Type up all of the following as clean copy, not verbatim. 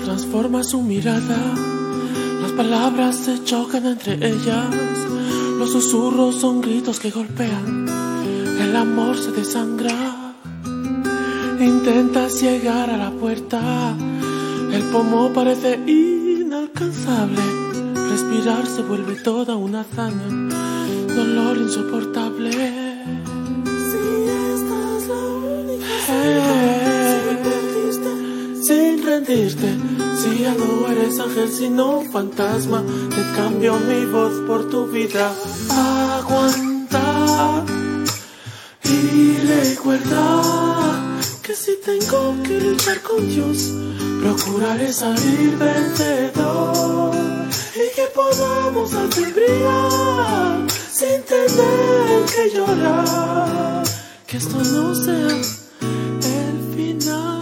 transforma su mirada, las palabras se chocan entre ellas, los susurros son gritos que golpean, el amor se desangra. Intentas llegar a la puerta, el pomo parece inalcanzable, respirar se vuelve toda una hazaña, dolor insoportable. Si estás la única Sin rendirte, si ya no eres ángel sino fantasma, te cambio mi voz por tu vida. Aguanta y recuerda que si tengo que luchar con Dios, procuraré salir vencedor y que podamos al fin brillar sin tener que llorar, que esto no sea el final.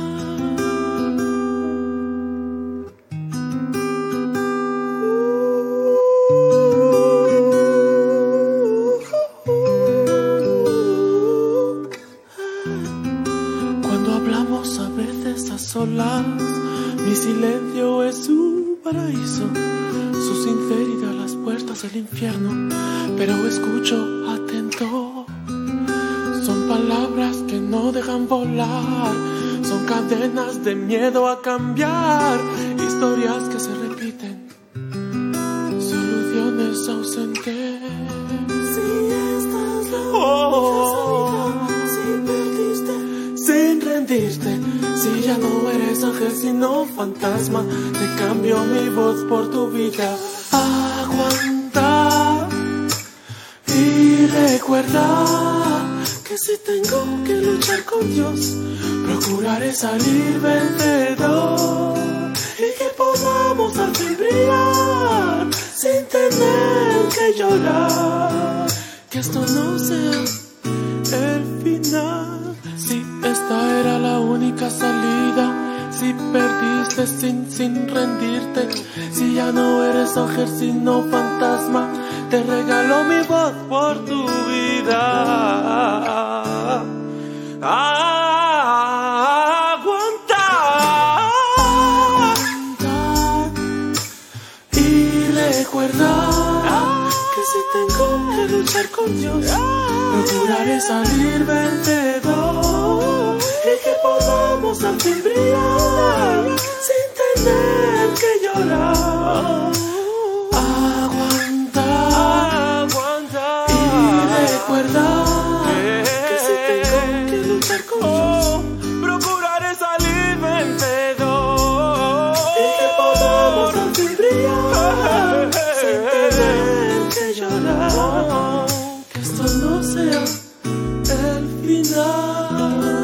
Cuando hablamos a veces a solas, mi silencio es su paraíso, su sinceridad las puertas del infierno, pero escucho atento. Son palabras que no dejan volar, son cadenas de miedo a cambiar, historias que se repiten, soluciones ausentes. Si estás la única si perdiste, Sin rendirte, si ya no eres ángel sino fantasma, te cambio mi voz por tu vida. Aguanta y recuerda que si tengo que luchar con Dios, procuraré salir vencedor y que podamos al fin brillar sin tener que llorar, que esto no sea el final. Si esta era la única salida, si perdiste sin rendirte, si ya no eres ángel sino fantasma, te regalo mi voz por tu vida. Aguanta y recuerda que si tengo que luchar con Dios, procuraré salir vencedor y que podamos al fin brillar sin tener que llorar. Aguanta y recuerda que si tengo que luchar con Dios, procuraré salir vencedor y que podamos al fin brillar sin tener que llorar, que esto no sea el final.